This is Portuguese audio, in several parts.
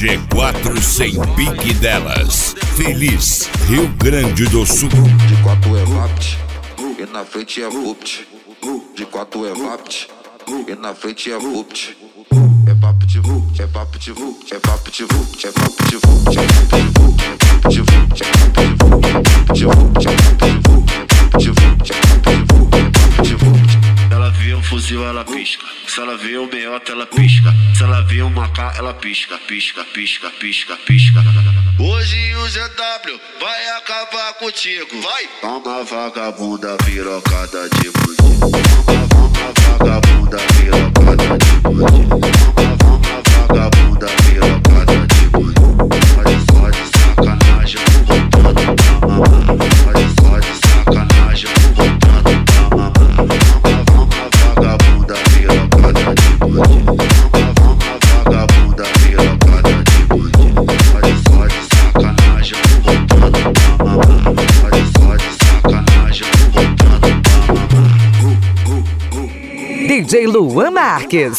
G4 sem pique delas. Feliz, Rio Grande do Sul. De 4 é VAPT e na frente é VUPT. De 4 é VAPT e na frente é VUPT. É VAPT VUPT, é VAPT VUPT, é VAPT VUPT, é VAPT VUPT, é VAPT VUPT, é VAPT VUPT, é VAPT VUPT, é VAPT VUPT, é VAPT VUPT. Ela vê um fuzil, ela pisca. Se ela vê um meiota, ela pisca. Se ela vê um macá, ela pisca, pisca, pisca, pisca, pisca. Hoje o ZW vai acabar contigo. Vai! Toma vagabunda pirocada de bandido. Toma vagabunda pirocada de bandido. Toma vagabunda pirocada de bandido. Só de sacanagem, voltando pra mamar. Só de sacanagem, voltando pra mamar. Toma vagabunda pirocada de bandido. Toma vagabunda pirocada de bandido. Só de sacanagem, voltando pra mamar. Só de sacanagem, voltando pra mamar. DJ Luan Marques.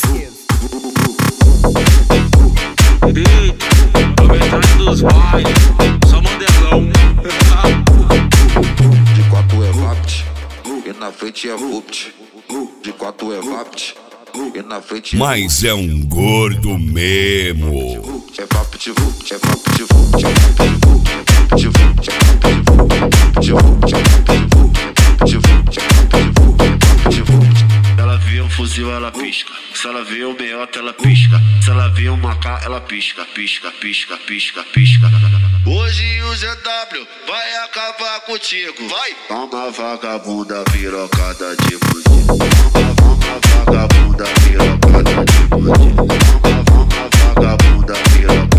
Eita, novidade dos bailes, só modelão. De 4 é VAPT e na frente é VUPT. De 4 é VAPT e na frente é Mas é um gordo mesmo. É VAPT VUPT, é VAPT VUPT, é VAPT VUPT, é VAPT VUPT, é VAPT VUPT, é VAPT VUPT, é VAPT VUPT, é VAPT VUPT, é VAPT VUPT. Ela vê um fuzil, ela pisca. Se ela vê um meiota, ela pisca. Se ela vê um macá, ela pisca, pisca, pisca, pisca, pisca. Hoje o ZW vai acabar contigo. Vai! Toma vagabunda pirocada de bandido. Toma vagabunda pirocada de bandido. Toma vagabunda pirocada.